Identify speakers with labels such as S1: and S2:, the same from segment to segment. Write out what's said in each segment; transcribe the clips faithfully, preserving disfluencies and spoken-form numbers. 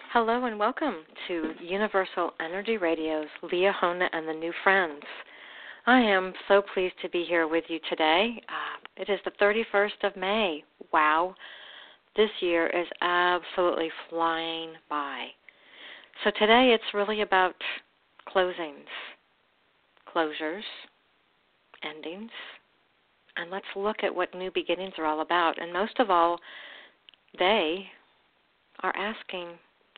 S1: Hello and welcome to Universal Energy Radio's Liahona and the New Friends. I am so pleased to be here with you today. Uh, it is the thirty-first of May. Wow, this year is absolutely flying by. So today it's really about closings, closures, endings, and let's look at what new beginnings are all about. And most of all, they are asking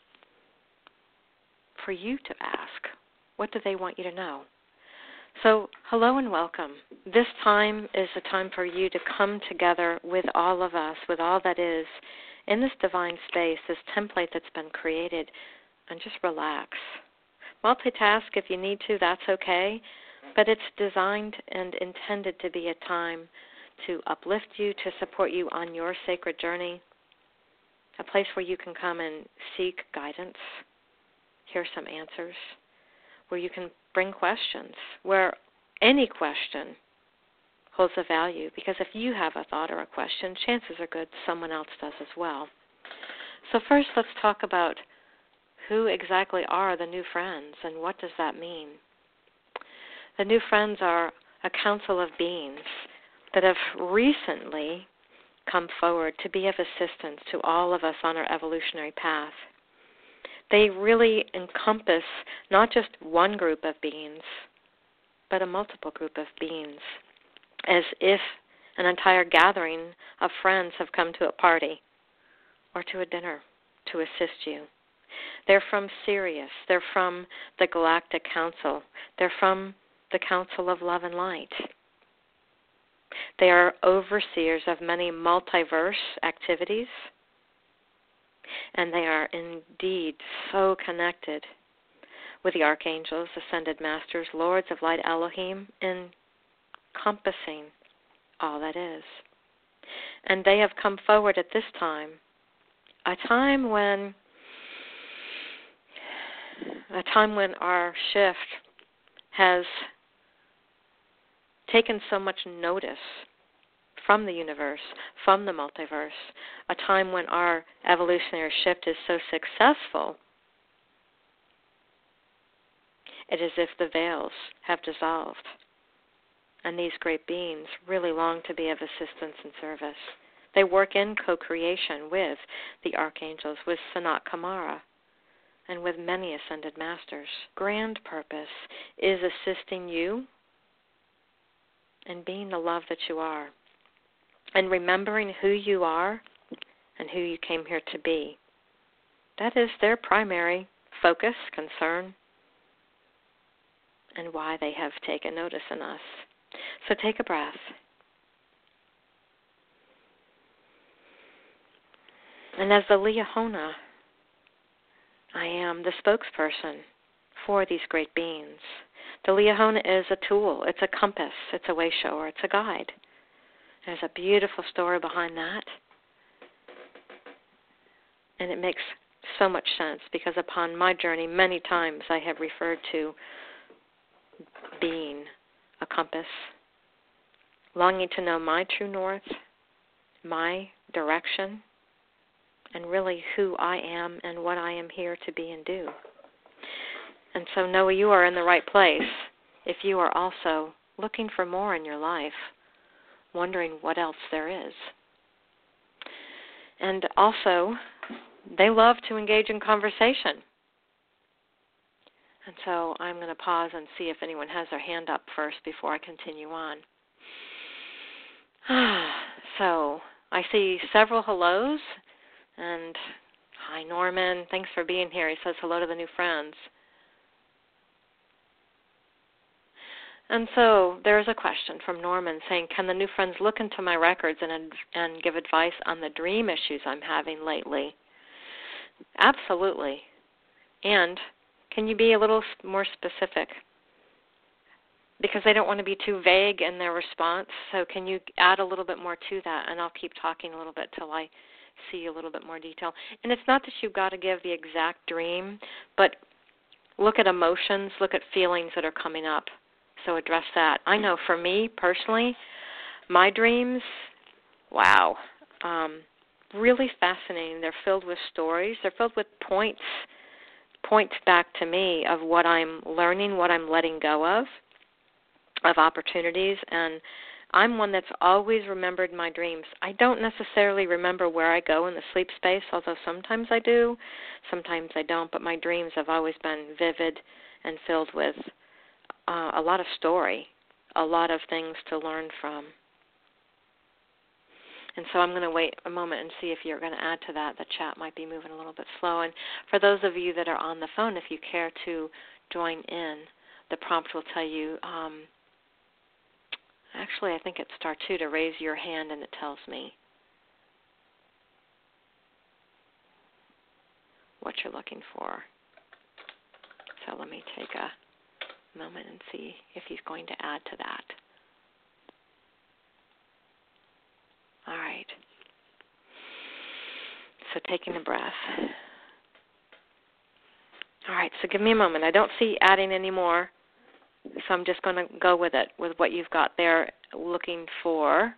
S1: for you to ask. What do they want you to know? So, hello and welcome. This time is a time for you to come together with all of us, with all that is in this divine space, this template that's been created, and just relax. Multitask if you need to, that's okay, but it's designed and intended to be a time to uplift you, to support you on your sacred journey, a place where you can come and seek guidance, hear some answers, where you can bring questions, where any question holds a value, because if you have a thought or a question, chances are good someone else does as well. So first, let's talk about who exactly are the new friends and what does that mean. The new friends are a council of beings that have recently come forward to be of assistance to all of us on our evolutionary path. They really encompass not just one group of beings, but a multiple group of beings, as if an entire gathering of friends have come to a party or to a dinner to assist you. They're from Sirius. They're from the Galactic Council. They're from the Council of Love and Light. They are overseers of many multiverse activities, and they are indeed so connected with the archangels, ascended masters, lords of light Elohim, encompassing all that is. And they have come forward at this time, a time when a time when our shift has taken so much notice from the universe, from the multiverse, a time when our evolutionary shift is so successful, it is as if the veils have dissolved, and these great beings really long to be of assistance and service. They work in co-creation with the archangels, with Sanat Kumara, and with many ascended masters. Grand purpose is assisting you in being the love that you are, and remembering who you are and who you came here to be. That is their primary focus, concern, and why they have taken notice in us. So take a breath. And as the Liahona, I am the spokesperson for these great beings. The Liahona is a tool. It's a compass. It's a way shower. It's a guide. There's a beautiful story behind that. And it makes so much sense because upon my journey, many times I have referred to being a compass, longing to know my true north, my direction, and really who I am and what I am here to be and do. And so know you are in the right place if you are also looking for more in your life, wondering what else there is. And also, they love to engage in conversation. And so I'm going to pause and see if anyone has their hand up first before I continue on. So I see several hellos. And hi, Norman. Thanks for being here. He says hello to the new friends. And so there's a question from Norman saying, can the new friends look into my records and and give advice on the dream issues I'm having lately? Absolutely. And can you be a little more specific? Because they don't want to be too vague in their response, so can you add a little bit more to that? And I'll keep talking a little bit till I see a little bit more detail. And it's not that you've got to give the exact dream, but look at emotions, look at feelings that are coming up. So address that. I know for me personally, my dreams, wow, um, really fascinating. They're filled with stories. They're filled with points, points back to me of what I'm learning, what I'm letting go of, of opportunities. And I'm one that's always remembered my dreams. I don't necessarily remember where I go in the sleep space, although sometimes I do, sometimes I don't. But my dreams have always been vivid and filled with uh, a lot of story, a lot of things to learn from. And so I'm going to wait a moment and see if you're going to add to that. The chat might be moving a little bit slow. And for those of you that are on the phone, if you care to join in, the prompt will tell you, um, actually I think it's star two to raise your hand, and it tells me what you're looking for. So let me take a moment and see if he's going to add to that. All right. So taking a breath. All right, so give me a moment. I don't see adding any more, so I'm just going to go with it, with what you've got there, looking for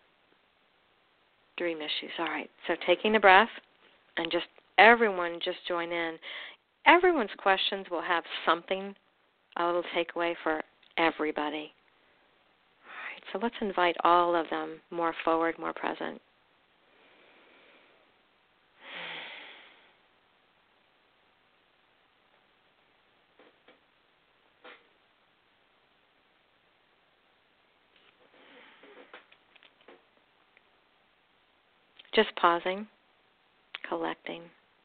S1: dream issues. All right, so taking a breath, and just everyone just join in. Everyone's questions will have something, a little takeaway for everybody. So let's invite all of them more forward, more present. Just pausing, collecting.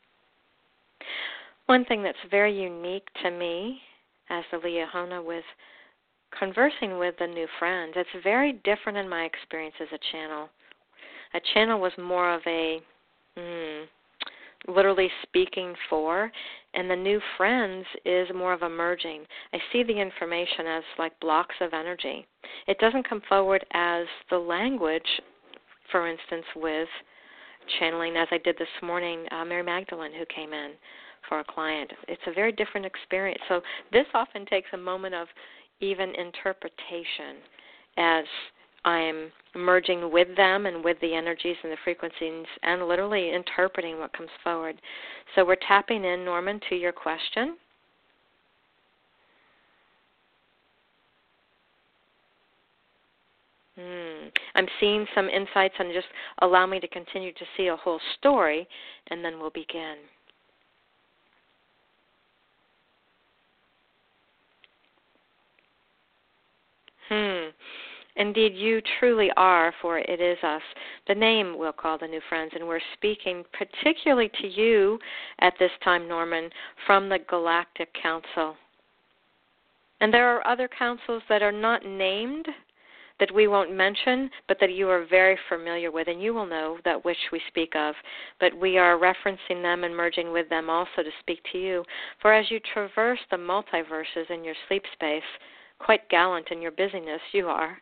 S1: One thing that's very unique to me as the Liahona with conversing with the new friends, it's very different in my experience as a channel. A channel was more of a mm, literally speaking for, and the new friends is more of a merging. I see the information as like blocks of energy. It doesn't come forward as the language, for instance, with channeling, as I did this morning, uh, Mary Magdalene, who came in for a client. It's a very different experience. So this often takes a moment of even interpretation as I'm merging with them and with the energies and the frequencies and literally interpreting what comes forward. So we're tapping in, Norman, to your question. Hmm. I'm seeing some insights, and just allow me to continue to see a whole story, and then we'll begin. Hmm. Indeed, you truly are, for it is us. The name we'll call the new friends, and we're speaking particularly to you at this time, Norman, from the Galactic Council. And there are other councils that are not named, that we won't mention, but that you are very familiar with, and you will know that which we speak of. But we are referencing them and merging with them also to speak to you. For as you traverse the multiverses in your sleep space, quite gallant in your busyness, you are.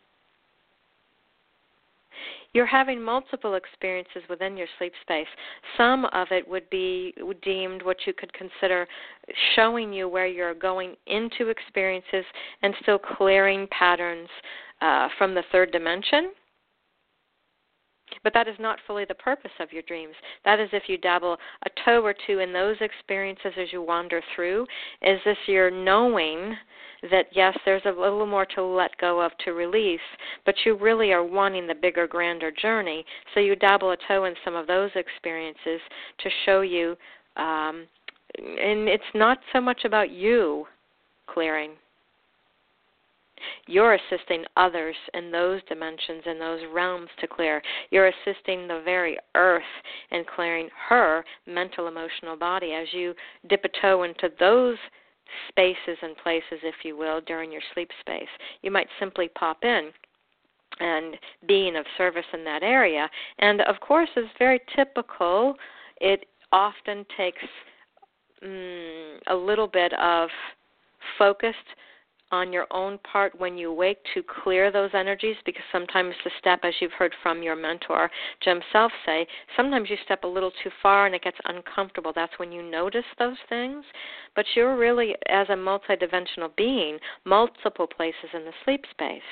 S1: You're having multiple experiences within your sleep space. Some of it would be deemed what you could consider showing you where you're going into experiences and still clearing patterns uh, from the third dimension. But that is not fully the purpose of your dreams. That is if you dabble a toe or two in those experiences as you wander through, is this you're knowing that, yes, there's a little more to let go of, to release, but you really are wanting the bigger, grander journey. So you dabble a toe in some of those experiences to show you, um, and it's not so much about you clearing. You're assisting others in those dimensions, in those realms to clear. You're assisting the very earth in clearing her mental, emotional body as you dip a toe into those spaces and places, if you will, during your sleep space. You might simply pop in and being of service in that area. And, of course, it's very typical. It often takes mm, a little bit of focused on your own part when you wake to clear those energies, because sometimes the step, as you've heard from your mentor, Jim Self, say, sometimes you step a little too far and it gets uncomfortable. That's when you notice those things. But you're really, as a multidimensional being, multiple places in the sleep space.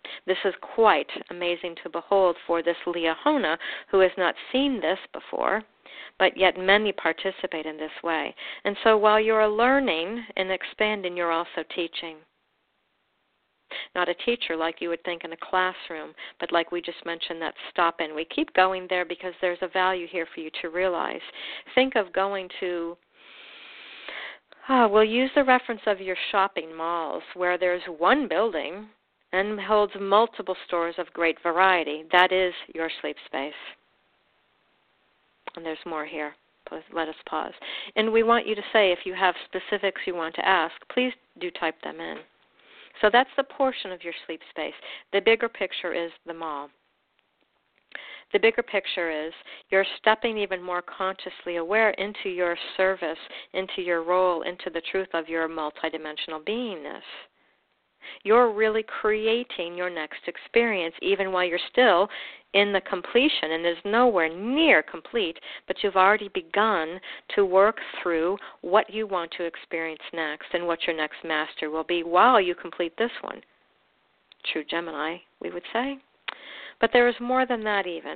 S1: This is quite amazing to behold for this Liahona who has not seen this before, but yet many participate in this way. And so while you're learning and expanding, you're also teaching. Not a teacher like you would think in a classroom, but like we just mentioned, that stop-in. We keep going there because there's a value here for you to realize. Think of going to, oh, we'll use the reference of your shopping malls where there's one building and holds multiple stores of great variety. That is your sleep space. And there's more here. Let us pause. And we want you to say, if you have specifics you want to ask, please do type them in. So that's the portion of your sleep space. The bigger picture is the mall. The bigger picture is you're stepping even more consciously aware into your service, into your role, into the truth of your multidimensional beingness. You're really creating your next experience even while you're still in the completion, and is nowhere near complete, but you've already begun to work through what you want to experience next and what your next master will be while you complete this one. True Gemini, we would say. But there is more than that even.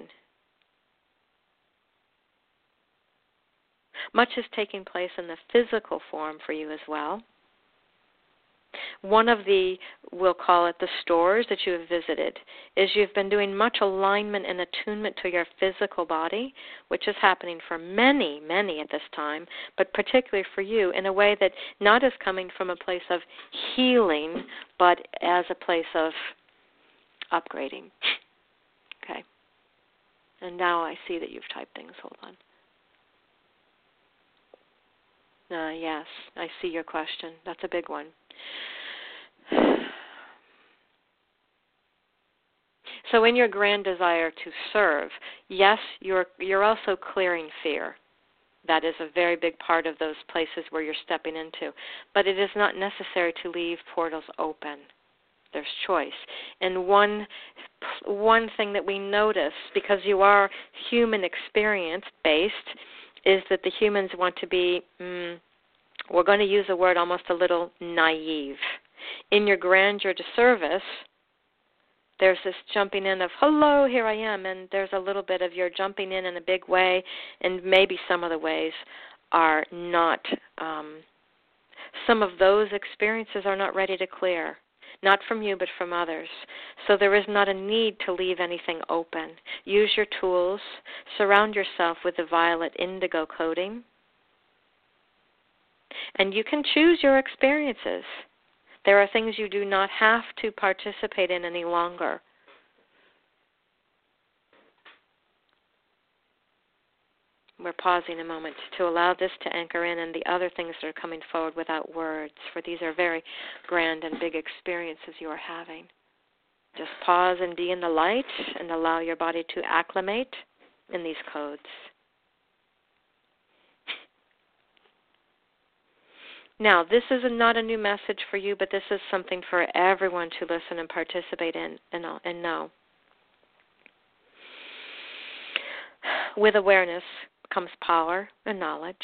S1: Much is taking place in the physical form for you as well. One of the, we'll call it the stores that you have visited, is you've been doing much alignment and attunement to your physical body, which is happening for many, many at this time, but particularly for you in a way that not is coming from a place of healing, but as a place of upgrading. Okay. And now I see that you've typed things. Hold on. Uh, yes, I see your question. That's a big one. So in your grand desire to serve, yes, you're you're also clearing fear. That is a very big part of those places where you're stepping into. But it is not necessary to leave portals open. There's choice. And one one thing that we notice, because you are human experience-based, is that the humans want to be, mm, we're going to use a word almost a little naive. In your grandeur to service, there's this jumping in of, hello, here I am, and there's a little bit of you're jumping in in a big way, and maybe some of the ways are not, um, some of those experiences are not ready to clear. Not from you, but from others. So there is not a need to leave anything open. Use your tools. Surround yourself with the violet indigo coding. And you can choose your experiences. There are things you do not have to participate in any longer. We're pausing a moment to allow this to anchor in and the other things that are coming forward without words, for these are very grand and big experiences you are having. Just pause and be in the light and allow your body to acclimate in these codes. Now, this is not a new message for you, but this is something for everyone to listen and participate in and, and know. With awareness comes power and knowledge.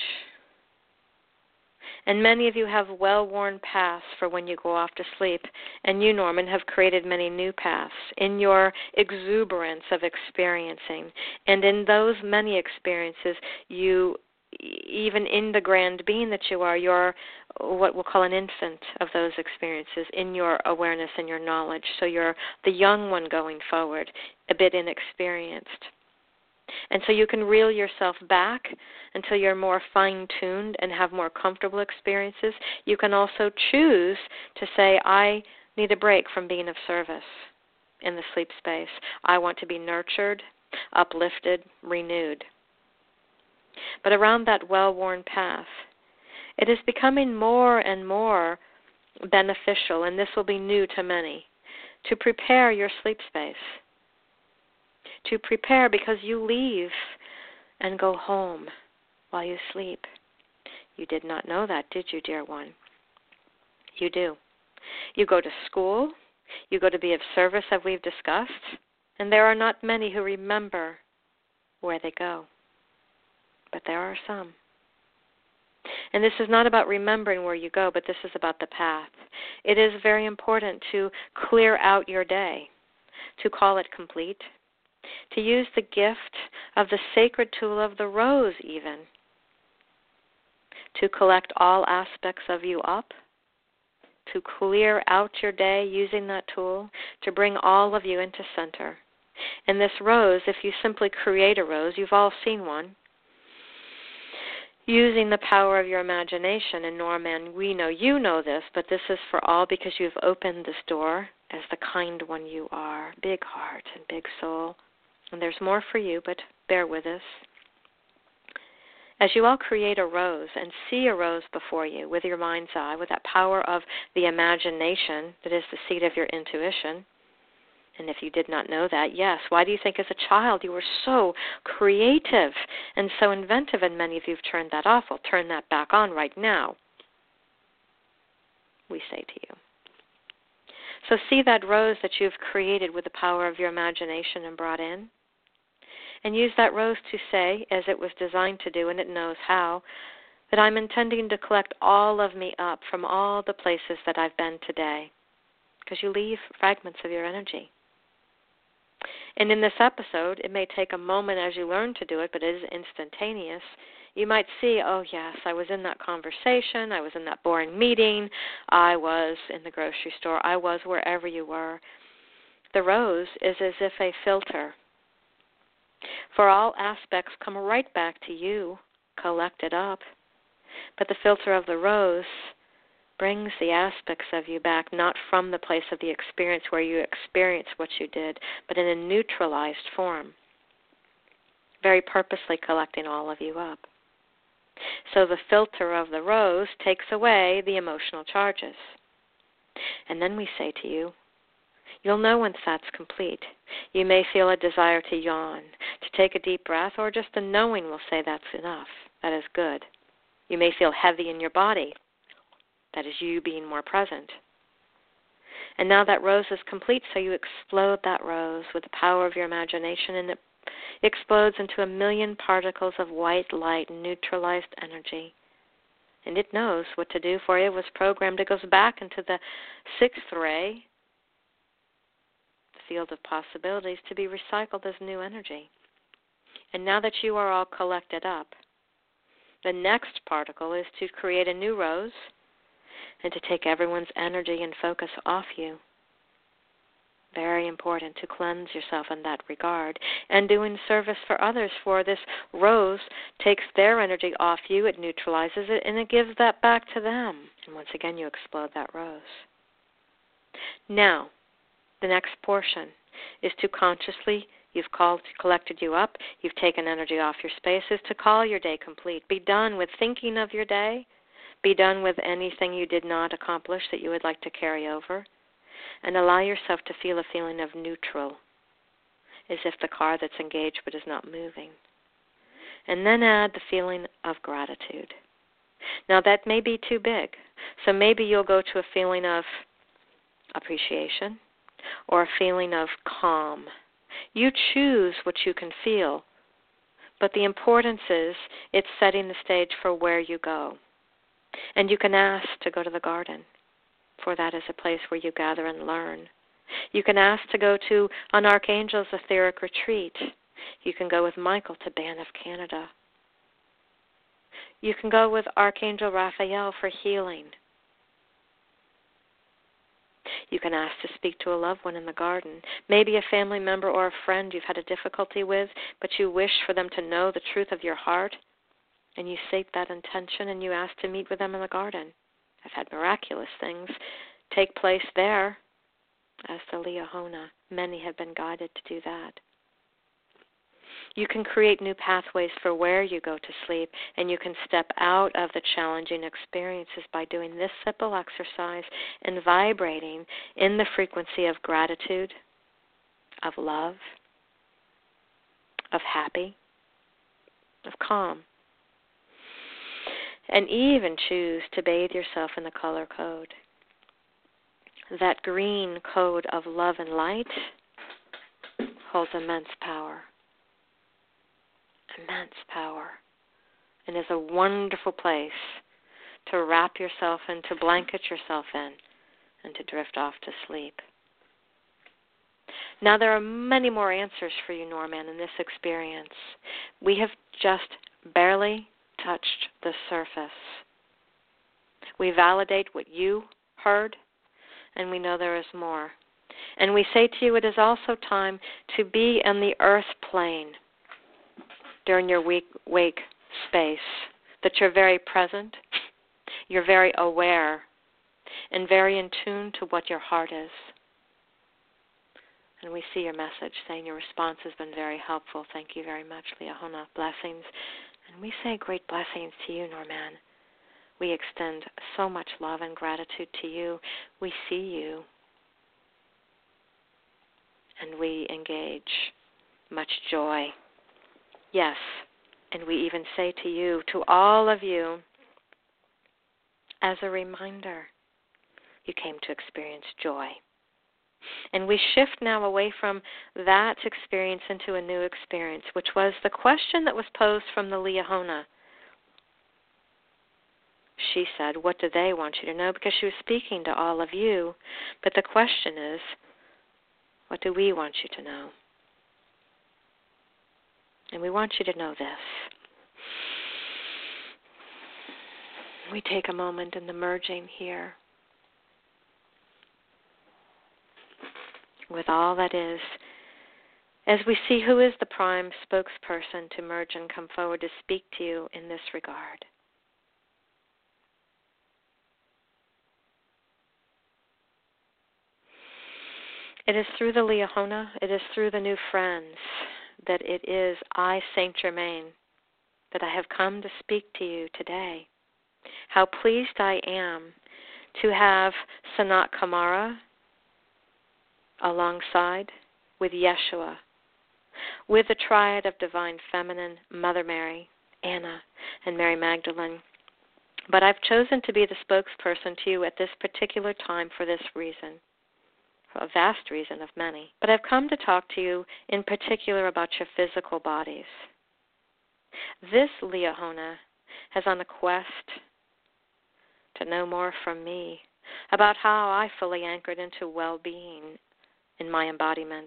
S1: And many of you have well-worn paths for when you go off to sleep. And you, Norman, have created many new paths in your exuberance of experiencing. And in those many experiences, you, even in the grand being that you are, you're what we'll call an infant of those experiences in your awareness and your knowledge. So you're the young one going forward, a bit inexperienced. And so you can reel yourself back until you're more fine-tuned and have more comfortable experiences. You can also choose to say, I need a break from being of service in the sleep space. I want to be nurtured, uplifted, renewed. But around that well-worn path, it is becoming more and more beneficial, and this will be new to many, to prepare your sleep space. To prepare because you leave and go home while you sleep. You did not know that, did you, dear one? You do. You go to school, you go to be of service, as we've discussed, and there are not many who remember where they go. But there are some. And this is not about remembering where you go, but this is about the path. It is very important to clear out your day. to call it complete, to use the gift of the sacred tool of the rose even, to collect all aspects of you up, to clear out your day using that tool, to bring all of you into center. And this rose, if you simply create a rose, you've all seen one, using the power of your imagination. And Norman, we know you know this, but this is for all because you've opened this door as the kind one you are, big heart and big soul. And there's more for you, but bear with us. As you all create a rose and see a rose before you with your mind's eye, with that power of the imagination that is the seat of your intuition, and if you did not know that, yes, why do you think as a child you were so creative and so inventive, and many of you have turned that off? Well, turn that back on right now, we say to you. So see that rose that you've created with the power of your imagination and brought in, and use that rose to say, as it was designed to do, and it knows how, that I'm intending to collect all of me up from all the places that I've been today, because you leave fragments of your energy. And in this episode, it may take a moment as you learn to do it, but it is instantaneous. You might see, oh yes, I was in that conversation, I was in that boring meeting, I was in the grocery store, I was wherever you were. The rose is as if a filter. For all aspects come right back to you, collected up. But the filter of the rose brings the aspects of you back, not from the place of the experience where you experienced what you did, but in a neutralized form, very purposely collecting all of you up. So the filter of the rose takes away the emotional charges. And then we say to you, you'll know once that's complete. You may feel a desire to yawn, to take a deep breath, or just the knowing will say that's enough. That is good. You may feel heavy in your body. That is you being more present. And now that rose is complete, so you explode that rose with the power of your imagination, and it explodes into a million particles of white light, neutralized energy. And it knows what to do for you. It was programmed. It goes back into the sixth ray, the field of possibilities, to be recycled as new energy. And now that you are all collected up, the next particle is to create a new rose and to take everyone's energy and focus off you. Very important to cleanse yourself in that regard, and doing service for others, for this rose takes their energy off you, it neutralizes it, and it gives that back to them. And once again, you explode that rose. Now, the next portion is to consciously, you've called, collected you up, you've taken energy off your space, is to call your day complete. Be done with thinking of your day. Be done with anything you did not accomplish that you would like to carry over. And allow yourself to feel a feeling of neutral, as if the car that's engaged but is not moving. And then add the feeling of gratitude. Now that may be too big, so maybe you'll go to a feeling of appreciation or a feeling of calm. You choose what you can feel, but the importance is it's setting the stage for where you go. And you can ask to go to the garden, for that is a place where you gather and learn. You can ask to go to an Archangel's etheric retreat. You can go with Michael to Banff of Canada. You can go with Archangel Raphael for healing. You can ask to speak to a loved one in the garden, maybe a family member or a friend you've had a difficulty with, but you wish for them to know the truth of your heart, and you state that intention and you ask to meet with them in the garden. I've had miraculous things take place there as the Liahona. Many have been guided to do that. You can create new pathways for where you go to sleep, and you can step out of the challenging experiences by doing this simple exercise and vibrating in the frequency of gratitude, of love, of happy, of calm. And even choose to bathe yourself in the color code. That green code of love and light holds immense power. Immense power. And is a wonderful place to wrap yourself in, to blanket yourself in, and to drift off to sleep. Now, there are many more answers for you, Norman, in this experience. We have just barely touched the surface. We validate what you heard, and we know there is more. And we say to you, it is also time to be in the earth plane during your week, wake space, that you're very present, you're very aware, and very in tune to what your heart is. And we see your message saying your response has been very helpful. Thank you very much, Liahona. Blessings. And we say great blessings to you, Norman. We extend so much love and gratitude to you. We see you. And we engage much joy. Yes. And we even say to you, to all of you, as a reminder, you came to experience joy. And we shift now away from that experience into a new experience, which was the question that was posed from the Liahona. She said, what do they want you to know? Because she was speaking to all of you. But the question is, what do we want you to know? And we want you to know this. We take a moment in the merging here with all that is, as we see who is the prime spokesperson to merge and come forward to speak to you in this regard. It is through the Liahona, it is through the new friends, that it is I, Saint Germain, that I have come to speak to you today. How pleased I am to have Sanat Kumara alongside with Yeshua, with the triad of Divine Feminine, Mother Mary, Anna, and Mary Magdalene. But I've chosen to be the spokesperson to you at this particular time for this reason, a vast reason of many. But I've come to talk to you in particular about your physical bodies. This Liahona has on a quest to know more from me about how I fully anchored into well-being in my embodiment.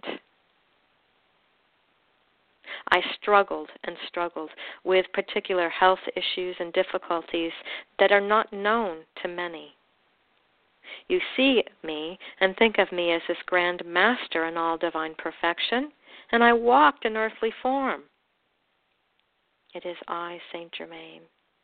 S1: I struggled and struggled with particular health issues and difficulties that are not known to many. You see me and think of me as this grand master in all divine perfection, and I walked in earthly form. It is I, Saint Germain,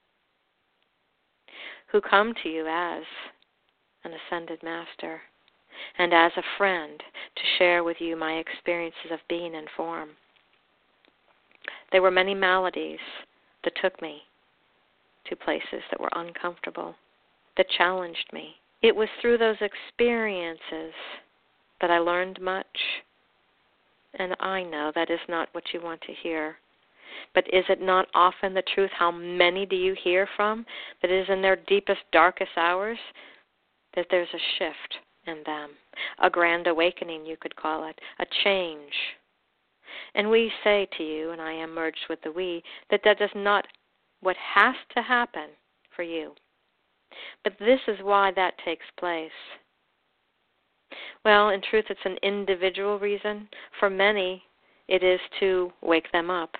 S1: who come to you as an ascended master and as a friend to share with you my experiences of being in form. There were many maladies that took me to places that were uncomfortable, that challenged me. It was through those experiences that I learned much, and I know that is not what you want to hear. But is it not often the truth? How many do you hear from that is in their deepest, darkest hours that there's a shift in them, a grand awakening, you could call it, a change. And we say to you, and I am merged with the we, that that is not what has to happen for you. But this is why that takes place. Well, in truth, it's an individual reason. For many, it is to wake them up.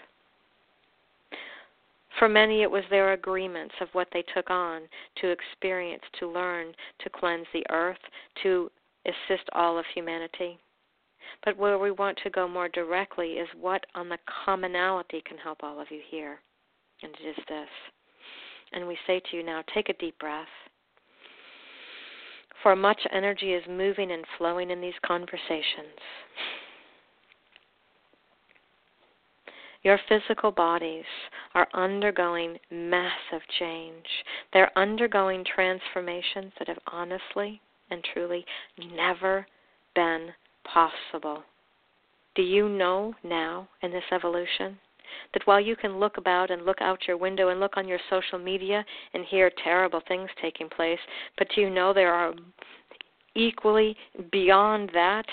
S1: For many, it was their agreements of what they took on to experience, to learn, to cleanse the earth, to assist all of humanity. But where we want to go more directly is what on the commonality can help all of you here. And it is this. And we say to you now, take a deep breath. For much energy is moving and flowing in these conversations. Your physical bodies are undergoing massive change. They're undergoing transformations that have honestly and truly never been possible. Do you know now in this evolution that while you can look about and look out your window and look on your social media and hear terrible things taking place, but do you know there are equally beyond that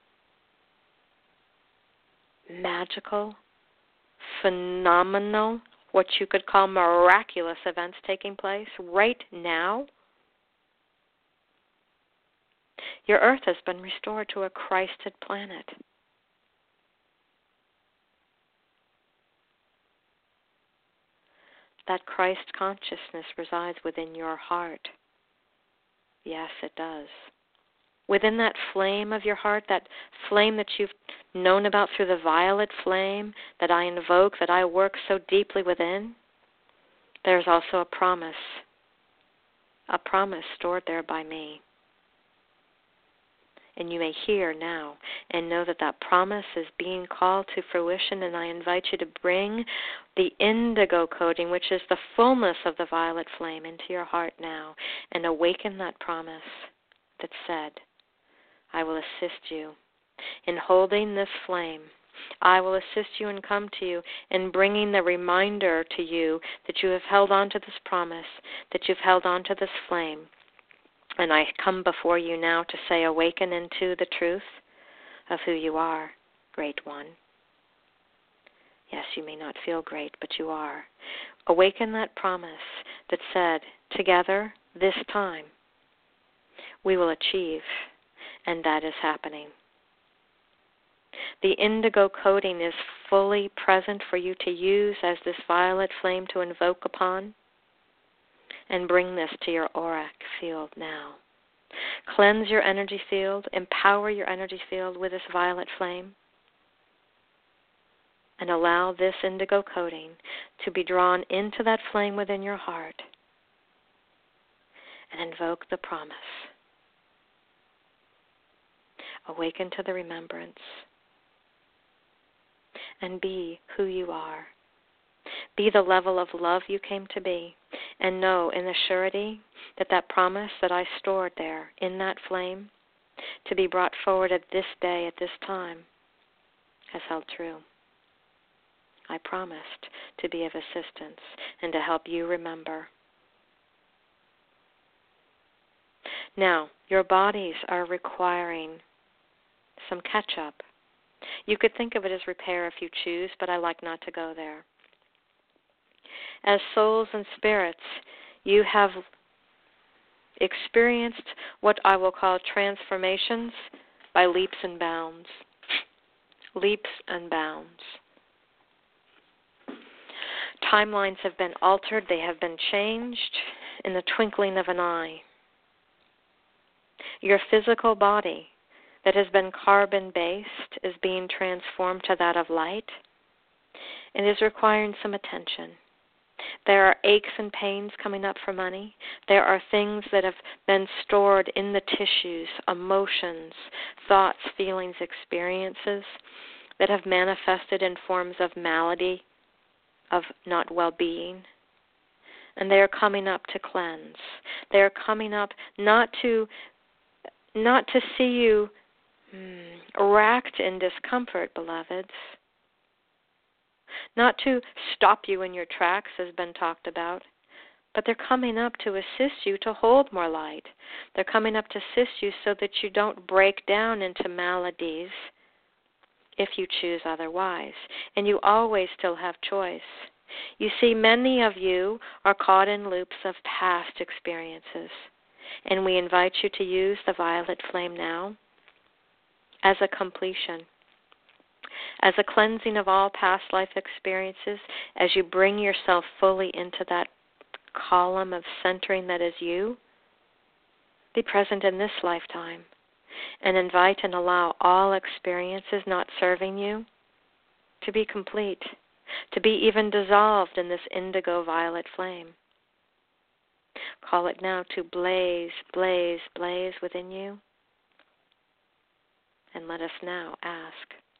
S1: magical, phenomenal, what you could call miraculous events taking place right now? Your earth has been restored to a Christed planet. That Christ consciousness resides within your heart. Yes, it does. Within that flame of your heart, that flame that you've known about through the violet flame that I invoke, that I work so deeply within, there's also a promise, a promise stored there by me. And you may hear now and know that that promise is being called to fruition, and I invite you to bring the indigo coating, which is the fullness of the violet flame, into your heart now and awaken that promise that said, I will assist you in holding this flame. I will assist you and come to you in bringing the reminder to you that you have held on to this promise, that you've held on to this flame. And I come before you now to say, awaken into the truth of who you are, Great One. Yes, you may not feel great, but you are. Awaken that promise that said, together, this time, we will achieve, and that is happening. The indigo coating is fully present for you to use as this violet flame to invoke upon, and bring this to your auric field now. Cleanse your energy field, empower your energy field with this violet flame, and allow this indigo coating to be drawn into that flame within your heart, and invoke the promise. Awaken to the remembrance, and be who you are. Be the level of love you came to be, and know in the surety that that promise that I stored there in that flame to be brought forward at this day, at this time, has held true. I promised to be of assistance and to help you remember. Now, your bodies are requiring some catch-up. You could think of it as repair if you choose, but I like not to go there. As souls and spirits, you have experienced what I will call transformations by leaps and bounds. Leaps and bounds. Timelines have been altered, they have been changed in the twinkling of an eye. Your physical body that has been carbon-based is being transformed to that of light and is requiring some attention. There are aches and pains coming up for money. There are things that have been stored in the tissues, emotions, thoughts, feelings, experiences that have manifested in forms of malady, of not well-being. And they are coming up to cleanse. They are coming up not to not to see you hmm, racked in discomfort, beloveds. Not to stop you in your tracks, has been talked about, but they're coming up to assist you to hold more light. They're coming up to assist you so that you don't break down into maladies if you choose otherwise. And you always still have choice. You see, many of you are caught in loops of past experiences, and we invite you to use the violet flame now as a completion, as a cleansing of all past life experiences, as you bring yourself fully into that column of centering that is you. Be present in this lifetime and invite and allow all experiences not serving you to be complete, to be even dissolved in this indigo violet flame. Call it now to blaze, blaze, blaze within you. And let us now ask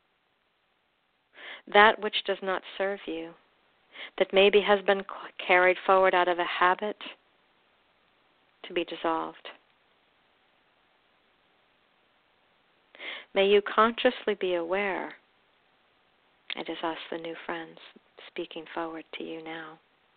S1: that which does not serve you, that maybe has been carried forward out of a habit, to be dissolved. May you consciously be aware. It is us, the new friends, speaking forward to you now.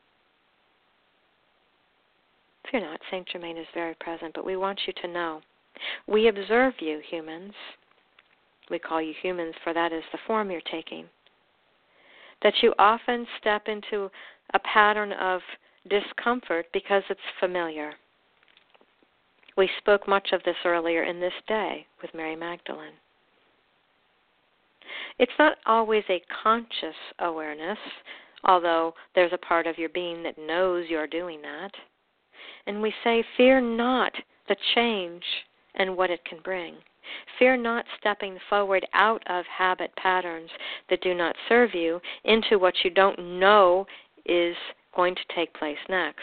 S1: If you're not, Saint Germain is very present, but we want you to know. We observe you, humans. We call you humans, for that is the form you're taking. That you often step into a pattern of discomfort because it's familiar. We spoke much of this earlier in this day with Mary Magdalene. It's not always a conscious awareness, although there's a part of your being that knows you're doing that. And we say, fear not the change and what it can bring. Fear not stepping forward out of habit patterns that do not serve you into what you don't know is going to take place next.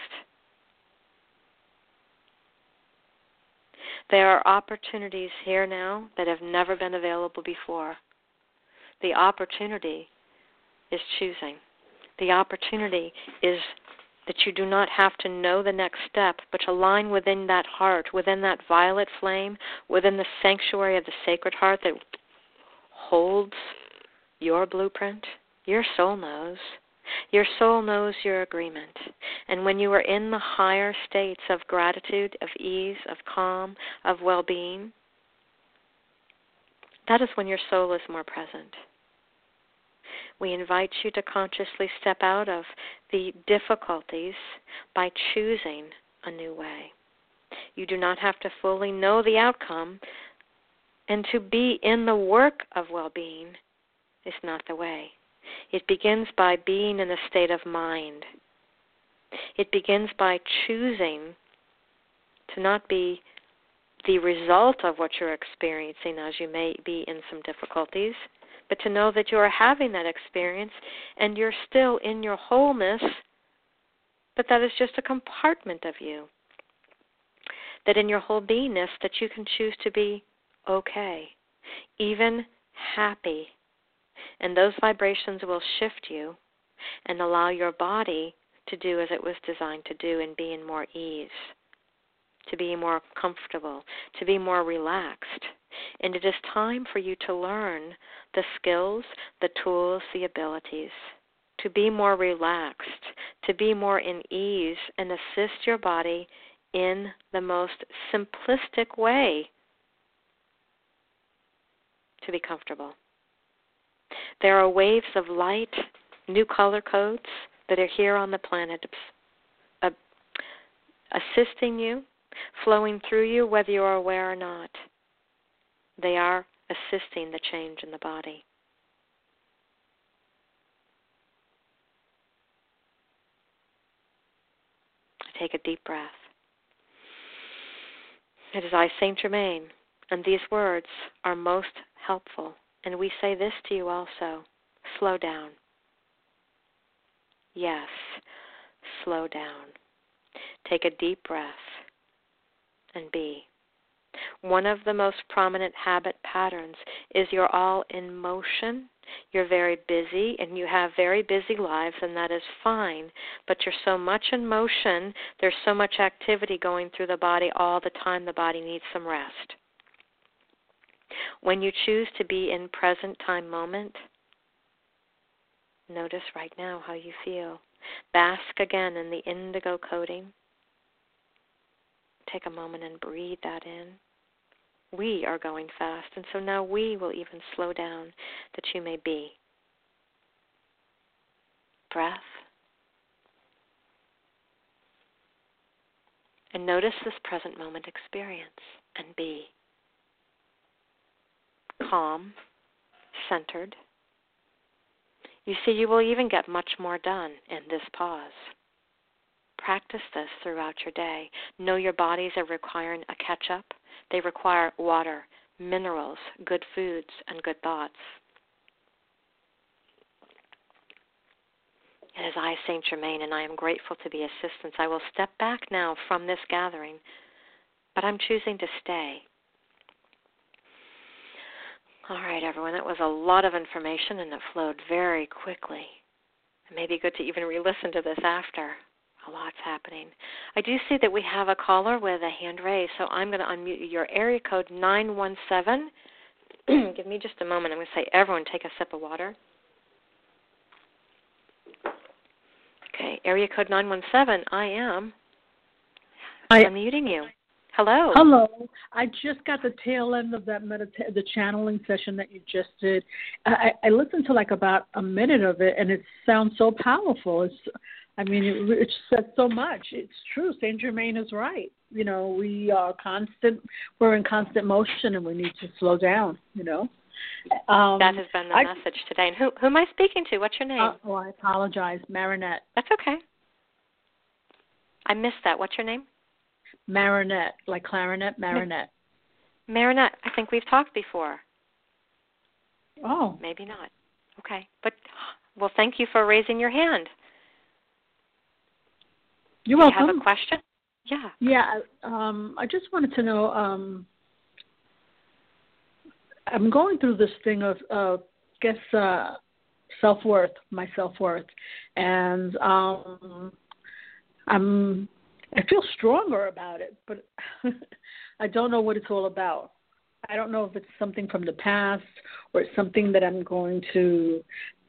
S1: There are opportunities here now that have never been available before. The opportunity is choosing. The opportunity is that you do not have to know the next step, but to align within that heart, within that violet flame, within the sanctuary of the Sacred Heart that holds your blueprint. Your soul knows. Your soul knows your agreement. And when you are in the higher states of gratitude, of ease, of calm, of well-being, that is when your soul is more present. We invite you to consciously step out of the difficulties by choosing a new way. You do not have to fully know the outcome, and to be in the work of well-being is not the way. It begins by being in a state of mind. It begins by choosing to not be the result of what you're experiencing, as you may be in some difficulties, but to know that you are having that experience and you're still in your wholeness, but that is just a compartment of you. That in your whole beingness that you can choose to be okay, even happy. And those vibrations will shift you and allow your body to do as it was designed to do and be in more ease, to be more comfortable, to be more relaxed. And it is time for you to learn the skills, the tools, the abilities, to be more relaxed, to be more in ease and assist your body in the most simplistic way to be comfortable. There are waves of light, new color codes that are here on the planet, uh, assisting you, flowing through you, whether you are aware or not. They are assisting the change in the body. Take a deep breath. It is I, Saint Germain, and these words are most helpful. And we say this to you also. Slow down. Yes, slow down. Take a deep breath and be. One of the most prominent habit patterns is you're all in motion. You're very busy, and you have very busy lives, and that is fine. But you're so much in motion, there's so much activity going through the body all the time, the body needs some rest. When you choose to be in present time moment, notice right now how you feel. Bask again in the indigo coating. Take a moment and breathe that in. We are going fast, and so now we will even slow down that you may be. Breath. And notice this present moment experience and be. Calm, centered. You see, you will even get much more done in this pause. Practice this throughout your day. Know your bodies are requiring a catch-up. They require water, minerals, good foods, and good thoughts. It is I, Saint Germain, and I am grateful to be assistance. I will step back now from this gathering, but I'm choosing to stay. All right, everyone, that was a lot of information, and it flowed very quickly. It may be good to even re-listen to this after. A lot's happening. I do see that we have a caller with a hand raised, so I'm going to unmute your area code nine one seven. Give me just a moment. I'm going to say, everyone take a sip of water. Okay, area code nine one seven, I am I, unmuting you. Hello.
S2: Hello. I just got the tail end of that medita- the channeling session that you just did. I, I listened to like about a minute of it, and it sounds so powerful. It's I mean, it, it says so much. It's true. Saint Germain is right. You know, we are constant. We're in constant motion, and we need to slow down. You know. Um,
S1: that has been the
S2: I,
S1: message today. And who, who am I speaking to? What's your name?
S2: Uh, oh, I apologize, Marinette.
S1: That's okay. I missed that. What's your name?
S2: Marinette, like clarinet, Marinette.
S1: Marinette. I think we've talked before.
S2: Oh.
S1: Maybe not. Okay. But, well, thank you for raising your hand.
S2: You're
S1: Do
S2: welcome.
S1: you have a question? Yeah.
S2: Yeah. Um, I just wanted to know. Um, I'm going through this thing of, uh, guess, uh, self-worth, my self-worth, and um, I'm. I feel stronger about it, but I don't know what it's all about. I don't know if it's something from the past or it's something that I'm going to.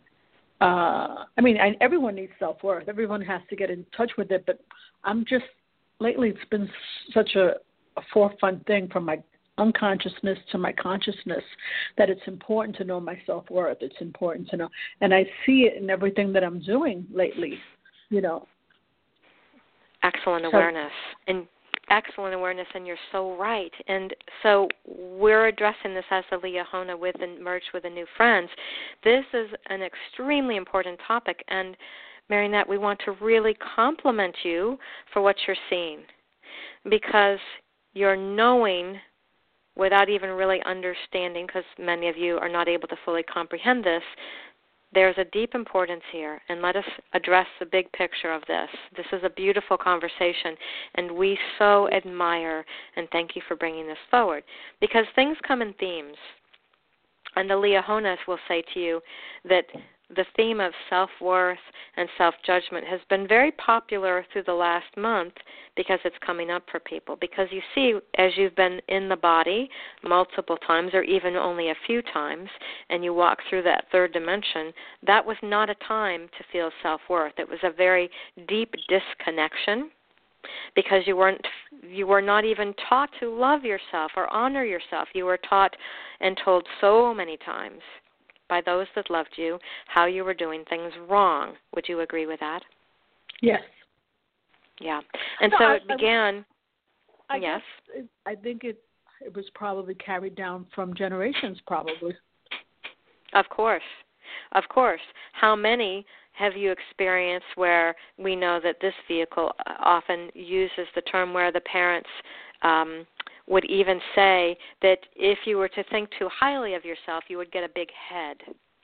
S2: Uh, I mean, I, everyone needs self-worth. Everyone has to get in touch with it, but I'm just lately. It's been such a, a forefront thing from my unconsciousness to my consciousness that it's important to know my self-worth. It's important to know, and I see it in everything that I'm doing lately. You know.
S1: Excellent awareness. And excellent awareness, and you're so right. And so we're addressing this as the Liahona with and merged with the new friends. This is an extremely important topic, and Marinette, we want to really compliment you for what you're seeing, because you're knowing without even really understanding, because many of you are not able to fully comprehend this, there's a deep importance here, and let us address the big picture of this. This is a beautiful conversation, and we so admire and thank you for bringing this forward, because things come in themes. And the Liahonas will say to you that the theme of self-worth and self-judgment has been very popular through the last month because it's coming up for people. Because you see, as you've been in the body multiple times or even only a few times, and you walk through that third dimension, that was not a time to feel self-worth. It was a very deep disconnection, because you weren't you were not even taught to love yourself or honor yourself. You were taught and told so many times by those that loved you how you were doing things wrong. Would you agree with that?
S2: Yes.
S1: Yeah. And
S2: no,
S1: so
S2: I,
S1: it began.
S2: I, I
S1: yes.
S2: It, I think it it was probably carried down from generations, probably.
S1: Of course. Of course. How many have you experienced where we know that this vehicle often uses the term where the parents um, would even say that if you were to think too highly of yourself, you would get a big head.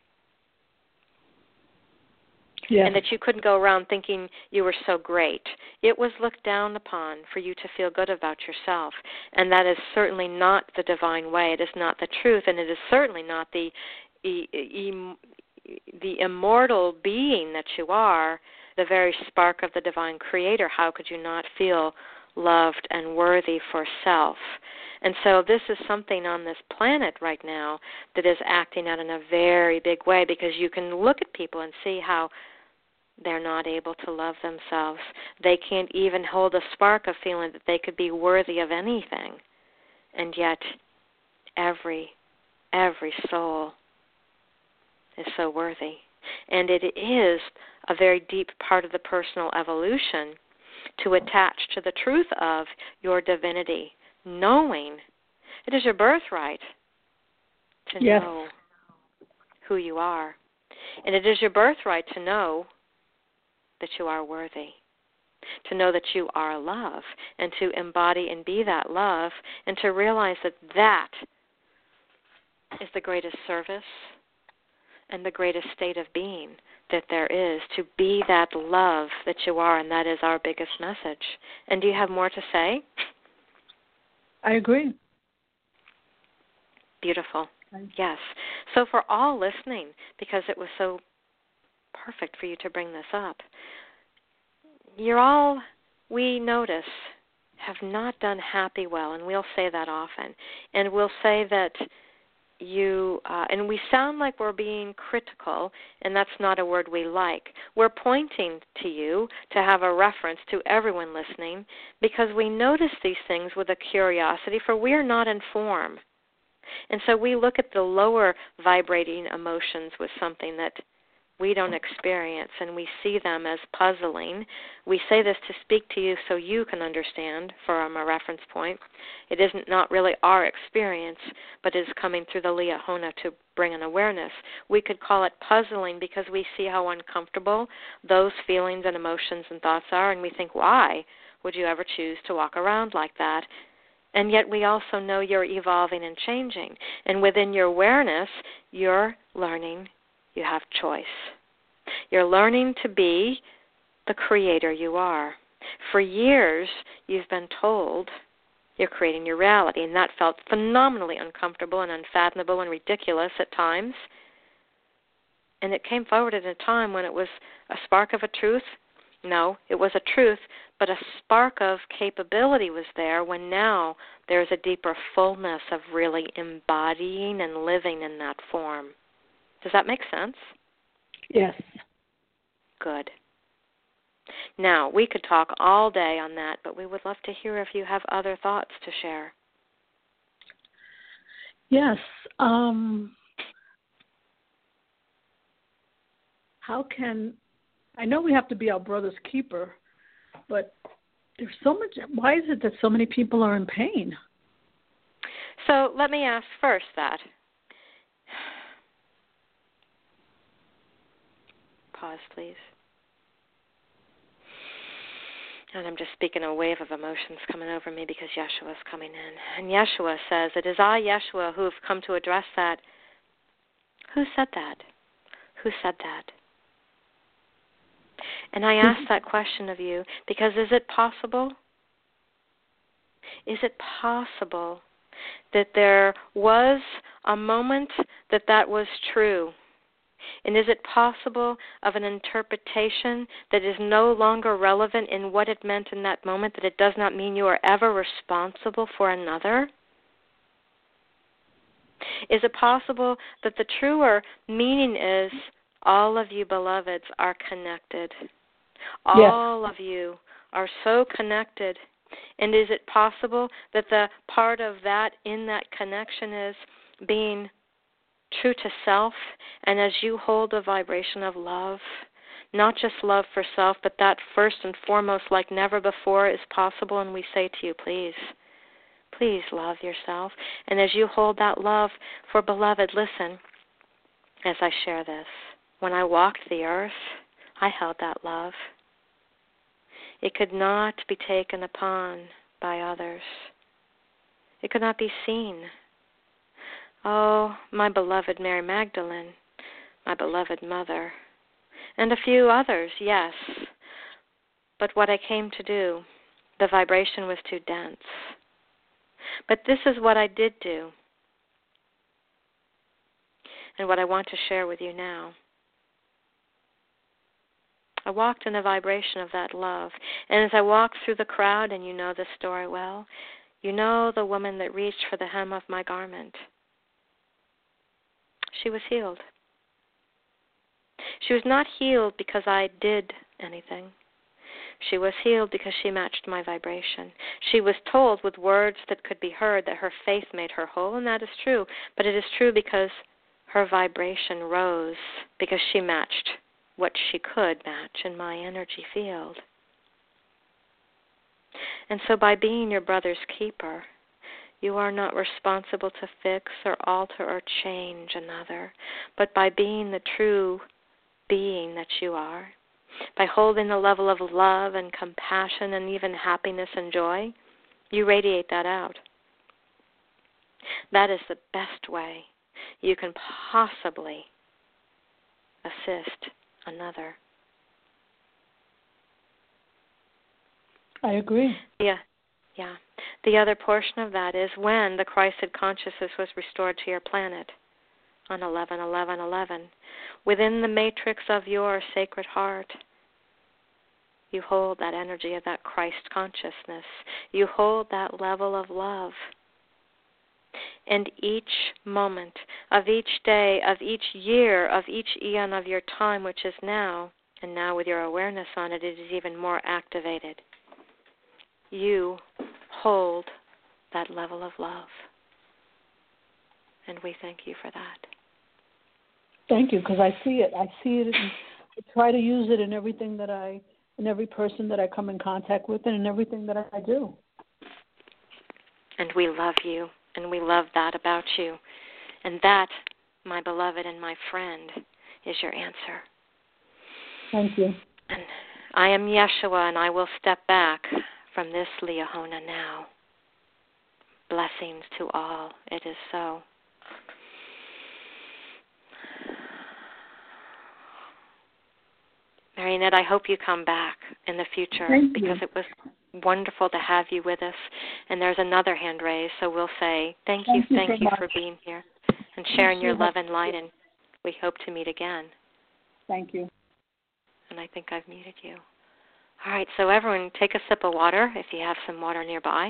S2: Yeah.
S1: And that you couldn't go around thinking you were so great. It was looked down upon for you to feel good about yourself. And that is certainly not the divine way. It is not the truth, and it is certainly not the e- e- the immortal being that you are, the very spark of the divine creator. How could you not feel loved and worthy for self? And so this is something on this planet right now that is acting out in a very big way, because you can look at people and see how they're not able to love themselves. They can't even hold a spark of feeling that they could be worthy of anything. And yet every, every soul is so worthy. And it is a very deep part of the personal evolution to attach to the truth of your divinity, knowing it is your birthright to
S2: yes.
S1: know who you are. And it is your birthright to know that you are worthy, to know that you are love, and to embody and be that love, and to realize that that is the greatest service and the greatest state of being that there is, to be that love that you are, and that is our biggest message. And do you have more to say?
S2: I agree.
S1: Beautiful. Yes. So for all listening, because it was so perfect for you to bring this up, you're all, we notice, have not done happy well, and we'll say that often. And we'll say that you, uh, and we sound like we're being critical, and that's not a word we like. We're pointing to you to have a reference to everyone listening, because we notice these things with a curiosity, for we are not in form. And so we look at the lower vibrating emotions with something that we don't experience, and we see them as puzzling. We say this to speak to you so you can understand from a reference point. It isn't not really our experience, but is coming through the Liahona to bring an awareness. We could call it puzzling because we see how uncomfortable those feelings and emotions and thoughts are, and we think, why would you ever choose to walk around like that? And yet we also know you're evolving and changing. And within your awareness, you're learning you have choice. You're learning to be the creator you are. For years, you've been told you're creating your reality, and that felt phenomenally uncomfortable and unfathomable and ridiculous at times. And it came forward at a time when it was a spark of a truth. No, it was a truth, but a spark of capability was there when now there's a deeper fullness of really embodying and living in that form. Does that make sense?
S2: Yes.
S1: Good. Now, we could talk all day on that, but we would love to hear if you have other thoughts to share.
S2: Yes. Um, how can, I know we have to be our brother's keeper, but there's so much, why is it that so many people are in pain?
S1: So let me ask first that. Pause, please. And I'm just speaking a wave of emotions coming over me because Yeshua's coming in. And Yeshua says, it is I, Yeshua, who have come to address that. Who said that? Who said that? And I ask that question of you because is it possible? Is it possible that there was a moment that that was true? And is it possible of an interpretation that is no longer relevant in what it meant in that moment, that it does not mean you are ever responsible for another? Is it possible that the truer meaning is all of you beloveds are connected? All yes. of you are so connected. And is it possible that the part of that in that connection is being true to self, and as you hold a vibration of love, not just love for self, but that first and foremost, like never before, is possible, and we say to you, please, please love yourself. And as you hold that love for beloved, listen, as I share this, when I walked the earth, I held that love. It could not be taken upon by others. It could not be seen. Oh, my beloved Mary Magdalene, my beloved mother, and a few others, yes. But what I came to do, the vibration was too dense. But this is what I did do, and what I want to share with you now. I walked in a vibration of that love, and as I walked through the crowd, and you know the story well, you know the woman that reached for the hem of my garment. She was healed. She was not healed because I did anything. She was healed because she matched my vibration. She was told with words that could be heard that her faith made her whole, and that is true. But it is true because her vibration rose, because she matched what she could match in my energy field. And so by being your brother's keeper, you are not responsible to fix or alter or change another, but by being the true being that you are, by holding the level of love and compassion and even happiness and joy, you radiate that out. That is the best way you can possibly assist another.
S2: I agree.
S1: Yeah. Yeah. The other portion of that is when the Christed consciousness was restored to your planet on eleven eleven eleven. Within the matrix of your sacred heart, you hold that energy of that Christ consciousness. You hold that level of love. And each moment of each day, of each year, of each eon of your time, which is now, and now with your awareness on it, it is even more activated. You hold that level of love. And we thank you for that.
S2: Thank you, because I see it. I see it. And I try to use it in everything that I, in every person that I come in contact with, and in everything that I do.
S1: And we love you, and we love that about you. And that, my beloved and my friend, is your answer.
S2: Thank you.
S1: And I am Yeshua, and I will step back from this Liahona now. Blessings to all. It is so. Marianette, I hope you come back in the future.
S2: Thank
S1: because
S2: you.
S1: It was wonderful to have you with us. And there's another hand raised, so we'll say thank you,
S2: Thank you
S1: thank
S2: so
S1: you
S2: much.
S1: for being here and sharing
S2: Thank
S1: your
S2: you.
S1: love and light, and we hope to meet again.
S2: Thank you.
S1: And I think I've muted you. All right, so everyone take a sip of water if you have some water nearby.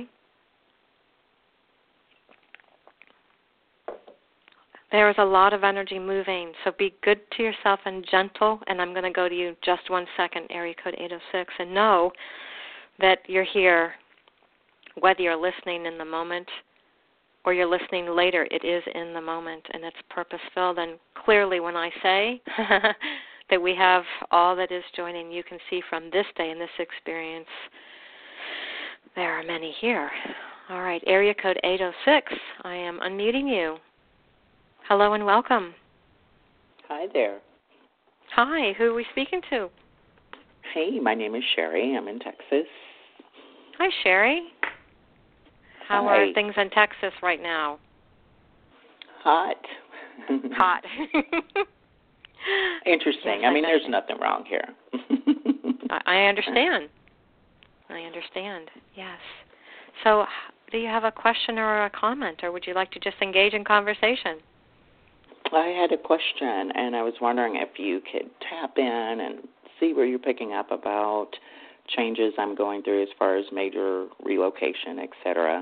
S1: There is a lot of energy moving, so be good to yourself and gentle. And I'm going to go to you just one second, area code eight oh six, and know that you're here, whether you're listening in the moment or you're listening later. It is in the moment, and it's purpose-filled. And clearly when I say that we have all that is joining, you can see from this day and this experience, there are many here. All right, area code eight oh six, I am unmuting you. Hello and welcome.
S3: Hi there.
S1: Hi, who are we speaking to?
S3: Hey, my name is Sherry. I'm in Texas.
S1: Hi, Sherry. How
S3: Hi.
S1: are things in Texas right now?
S3: Hot.
S1: Hot.
S3: Interesting.
S1: Yes,
S3: I mean,
S1: I
S3: there's nothing wrong here.
S1: I, I understand. I understand, yes. So do you have a question or a comment, or would you like to just engage in conversation?
S3: I had a question, and I was wondering if you could tap in and see where you're picking up about changes I'm going through as far as major relocation, et cetera.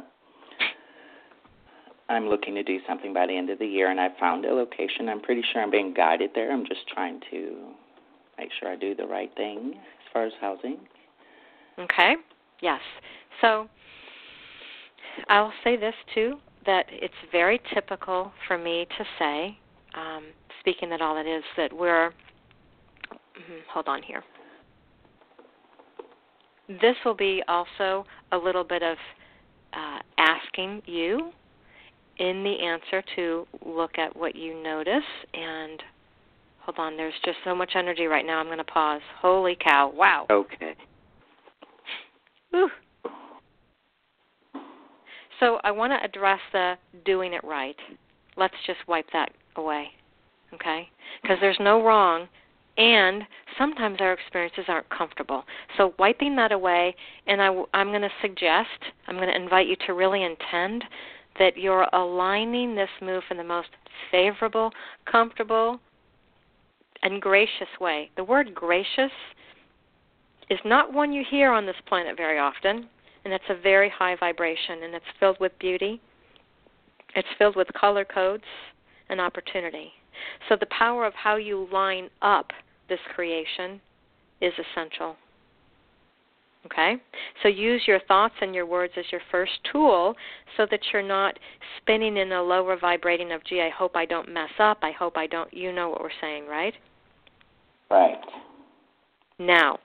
S3: I'm looking to do something by the end of the year, and I found a location. I'm pretty sure I'm being guided there. I'm just trying to make sure I do the right thing as far as housing.
S1: Okay, yes. So I'll say this, too, that it's very typical for me to say, um, speaking that all it is, that we're, hold on here. This will be also a little bit of uh, asking you in the answer to look at what you notice. And hold on, there's just so much energy right now. I'm going to pause. Holy cow. Wow.
S3: Okay.
S1: Whew. So I want to address the doing it right. Let's just wipe that away, okay? Because there's no wrong, and sometimes our experiences aren't comfortable. So wiping that away, and I, I'm going to suggest, I'm going to invite you to really intend that you're aligning this move in the most favorable, comfortable, and gracious way. The word gracious is not one you hear on this planet very often, and it's a very high vibration, and it's filled with beauty. It's filled with color codes and opportunity. So the power of how you line up this creation is essential. Okay? So use your thoughts and your words as your first tool so that you're not spinning in a lower vibrating of, gee, I hope I don't mess up. I hope I don't, you know what we're saying, right?
S3: Right.
S1: Now,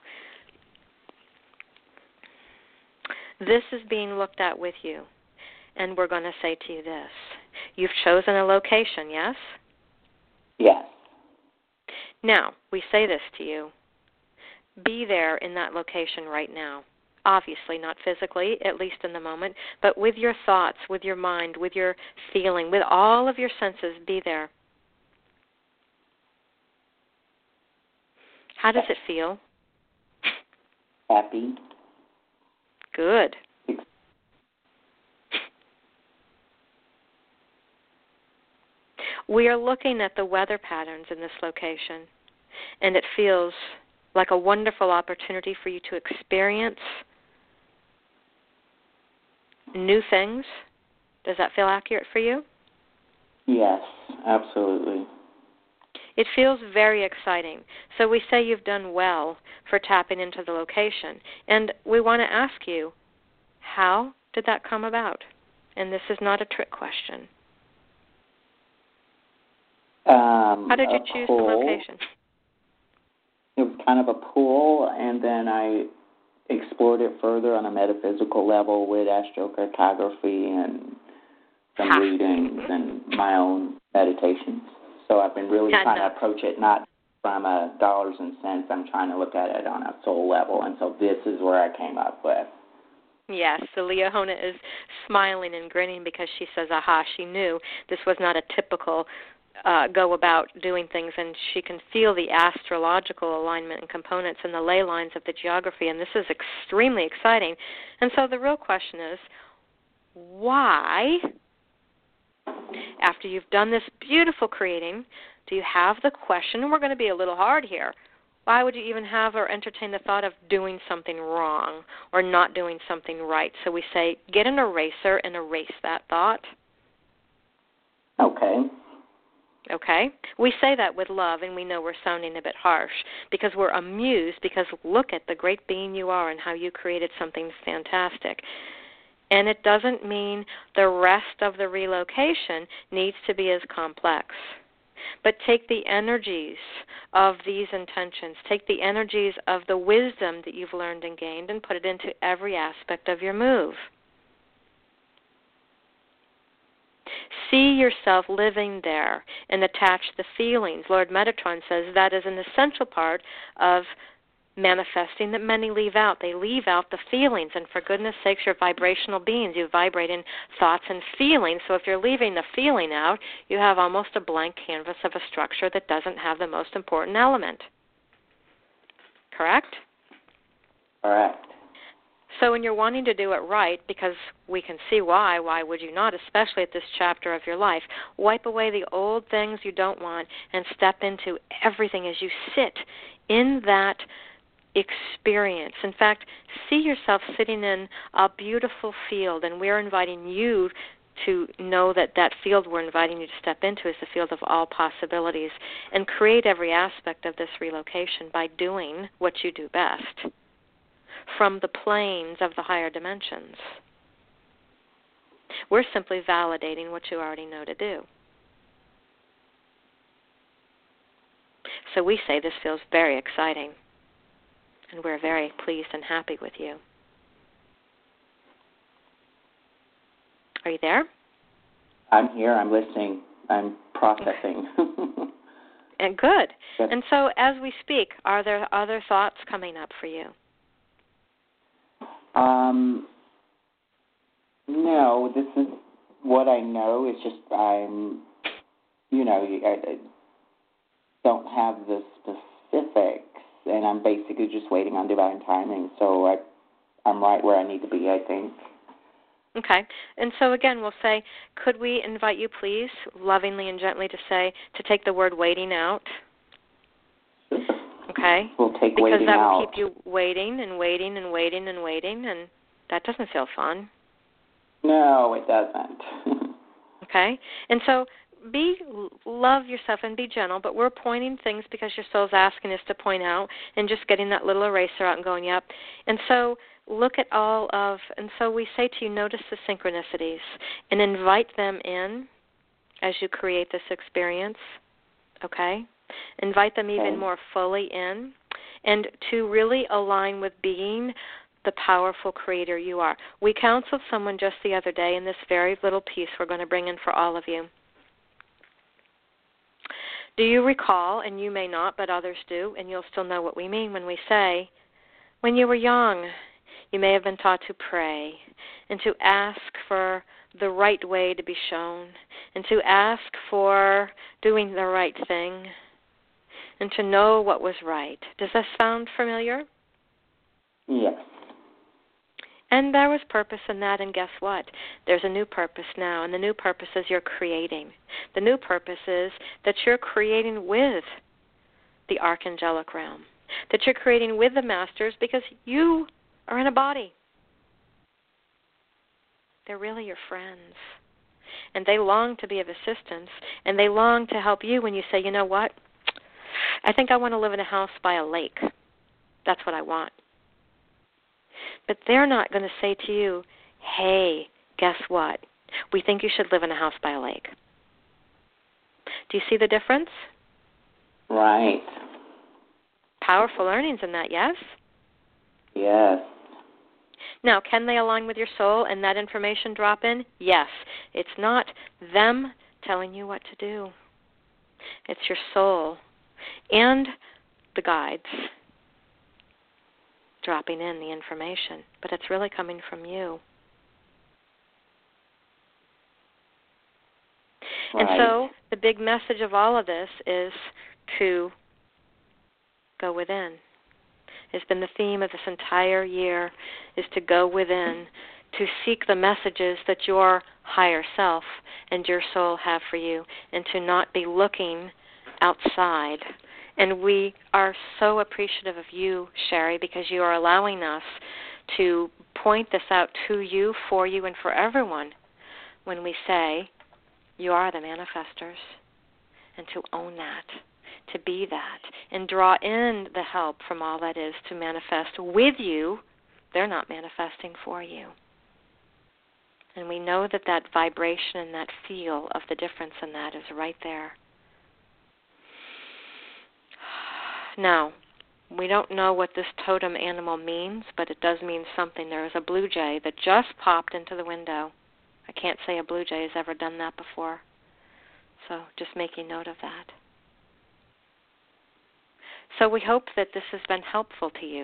S1: this is being looked at with you, and we're going to say to you this. You've chosen a location, yes?
S3: Yes.
S1: Now, we say this to you. Be there in that location right now. Obviously, not physically, at least in the moment, but with your thoughts, with your mind, with your feeling, with all of your senses, be there. How does it feel?
S3: Happy.
S1: Good. We are looking at the weather patterns in this location, and it feels like a wonderful opportunity for you to experience new things. Does that feel accurate for you?
S3: Yes, absolutely.
S1: It feels very exciting. So we say you've done well for tapping into the location. And we want to ask you, how did that come about? And this is not a trick question.
S3: Um,
S1: How did you choose
S3: pool.
S1: the location?
S3: It was kind of a pool, and then I explored it further on a metaphysical level with astrocartography and some
S1: ha.
S3: readings and my own meditations. So I've been really
S1: yeah,
S3: trying
S1: no.
S3: to approach it not from a dollars and cents. I'm trying to look at it on a soul level, and so this is where I came up with.
S1: Yes, so Leahona is smiling and grinning because she says, aha, she knew this was not a typical uh, go about doing things, and she can feel the astrological alignment and components and the ley lines of the geography, and this is extremely exciting. And so the real question is, why, after you've done this beautiful creating, do you have the question, and we're going to be a little hard here, why would you even have or entertain the thought of doing something wrong or not doing something right? So we say, get an eraser and erase that thought.
S3: Okay.
S1: Okay? We say that with love, and we know we're sounding a bit harsh because we're amused because look at the great being you are and how you created something fantastic. And it doesn't mean the rest of the relocation needs to be as complex. But take the energies of these intentions, take the energies of the wisdom that you've learned and gained and put it into every aspect of your move. See yourself living there and attach the feelings. Lord Metatron says that is an essential part of manifesting that many leave out. They leave out the feelings, and for goodness sakes, you're vibrational beings. You vibrate in thoughts and feelings, so if you're leaving the feeling out, you have almost a blank canvas of a structure that doesn't have the most important element. Correct?
S3: Correct.
S1: So when you're wanting to do it right, because we can see why, why would you not, especially at this chapter of your life, wipe away the old things you don't want and step into everything as you sit in that experience. In fact, see yourself sitting in a beautiful field, and we're inviting you to know that that field we're inviting you to step into is the field of all possibilities, and create every aspect of this relocation by doing what you do best from the planes of the higher dimensions. We're simply validating what you already know to do. So we say this feels very exciting, and we're very pleased and happy with you. Are you there?
S3: I'm here. I'm listening. I'm processing.
S1: And good.
S3: Yes.
S1: And so as we speak, are there other thoughts coming up for you?
S3: Um, no, this is what I know. It's just I'm, you know, I, I don't have the specifics, and I'm basically just waiting on divine timing. So I, I'm right where I need to be, I think.
S1: Okay. And so again, we'll say, could we invite you, please, lovingly and gently to say, to take the word waiting out? Okay?
S3: We'll take
S1: because
S3: waiting
S1: that
S3: out.
S1: will keep you waiting and waiting and waiting and waiting, and that doesn't feel fun.
S3: No, it doesn't.
S1: Okay? And so be love yourself and be gentle, but we're pointing things because your soul's asking us to point out, and just getting that little eraser out and going, yep. And so look at all of, and so we say to you, notice the synchronicities and invite them in as you create this experience, okay? Invite them even
S3: okay.
S1: more fully in, and to really align with being the powerful creator you are. We counseled someone just the other day in this very little piece we're going to bring in for all of you. Do you recall, and you may not, but others do, and you'll still know what we mean when we say, when you were young, you may have been taught to pray and to ask for the right way to be shown and to ask for doing the right thing and to know what was right. Does this sound familiar?
S3: Yes.
S1: And there was purpose in that, and guess what? There's a new purpose now, and the new purpose is you're creating. The new purpose is that you're creating with the archangelic realm, that you're creating with the masters because you are in a body. They're really your friends. And they long to be of assistance, and they long to help you when you say, you know what? I think I want to live in a house by a lake. That's what I want. But they're not going to say to you, hey, guess what? We think you should live in a house by a lake. Do you see the difference?
S3: Right.
S1: Powerful learnings in that, yes?
S3: Yes.
S1: Now, can they align with your soul and that information drop in? Yes. It's not them telling you what to do. It's your soul and the guides dropping in the information, but it's really coming from you.
S3: Right.
S1: And so the big message of all of this is to go within. It's been the theme of this entire year, is to go within, to seek the messages that your higher self and your soul have for you, and to not be looking outside. And we are so appreciative of you, Sherry, because you are allowing us to point this out to you, for you, and for everyone when we say you are the manifestors, and to own that, to be that, and draw in the help from all that is to manifest with you. They're not manifesting for you. And we know that that vibration and that feel of the difference in that is right there. Now, we don't know what this totem animal means, but it does mean something. There is a blue jay that just popped into the window. I can't say a blue jay has ever done that before. So just making note of that. So we hope that this has been helpful to you.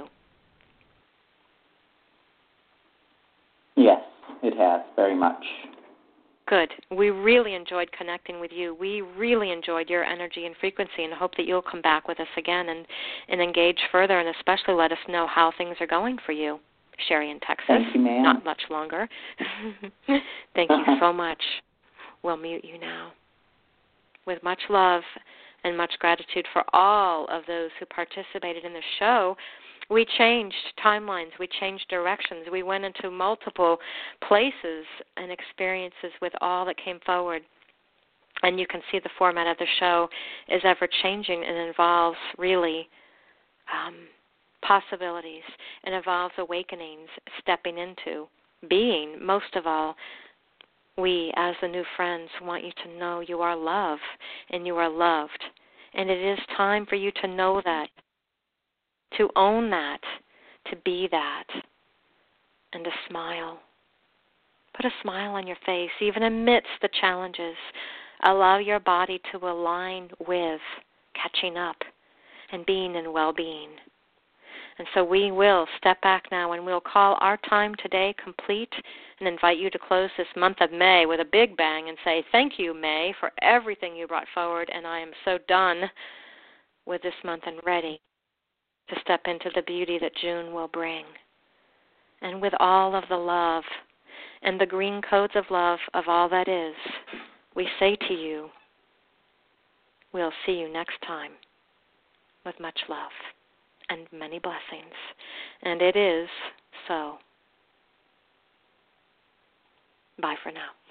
S3: Yes, it has, very much.
S1: Good. We really enjoyed connecting with you. We really enjoyed your energy and frequency, and hope that you'll come back with us again and, and engage further, and especially let us know how things are going for you, Sherry in Texas.
S3: Thank you, ma'am.
S1: Not much longer. Thank you so much. We'll mute you now. With much love and much gratitude for all of those who participated in the show, we changed timelines, we changed directions, we went into multiple places and experiences with all that came forward. And you can see the format of the show is ever-changing and involves really um, possibilities. It involves awakenings, stepping into, being. Most of all, we, as the new friends, want you to know you are love and you are loved. And it is time for you to know that, to own that, to be that, and to smile. Put a smile on your face, even amidst the challenges. Allow your body to align with catching up and being in well-being. And so we will step back now and we'll call our time today complete and invite you to close this month of May with a big bang and say, thank you, May, for everything you brought forward, and I am so done with this month and ready to step into the beauty that June will bring. And with all of the love and the green codes of love of all that is, we say to you, we'll see you next time with much love and many blessings. And it is so. Bye for now.